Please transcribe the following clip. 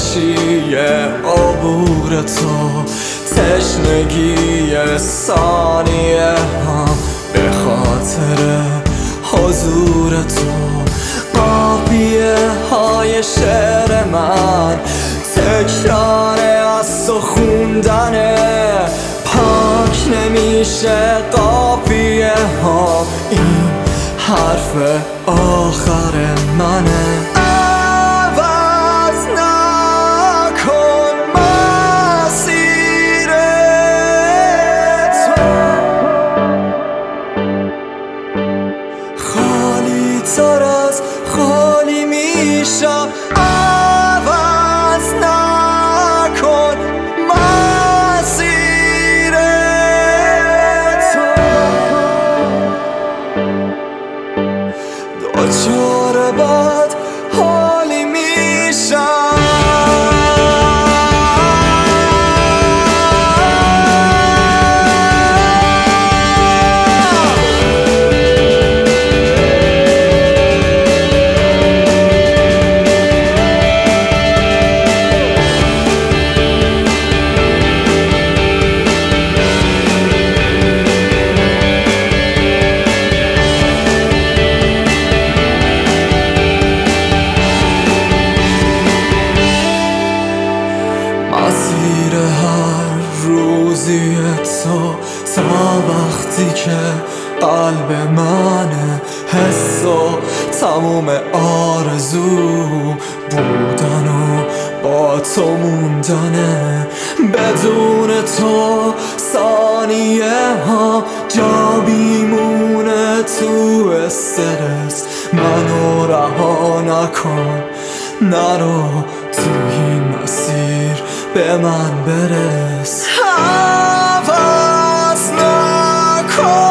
باشی عبور تو، تشنگی ثانیه ها به خاطر حضور تو. قافیه های شعر من تکرار از تو خوندنه، پاک نمیشه قافیه ها، این حرف آخر منه. عوض نکن مسیر تو، خالی تر از خالی میشم. عوض نکن مسیر تو، دچار بد حالی میشم. مسیر هر روزی تو تا وقتی که قلب منه، حس و تموم آرزو بودن و با تو موندنه. بدون تو ثانیه ها جا بیمونه تو استرس. منو رها نکن، نرو تو این مسیر، به من برس. عوض نکن